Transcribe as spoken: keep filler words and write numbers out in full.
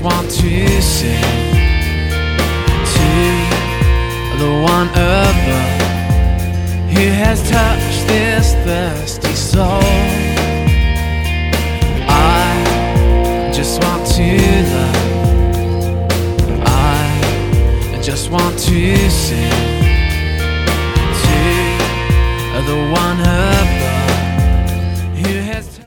want to sing to the one above who has touched this thirsty soul. I just want to love, I just want to sing to the one above.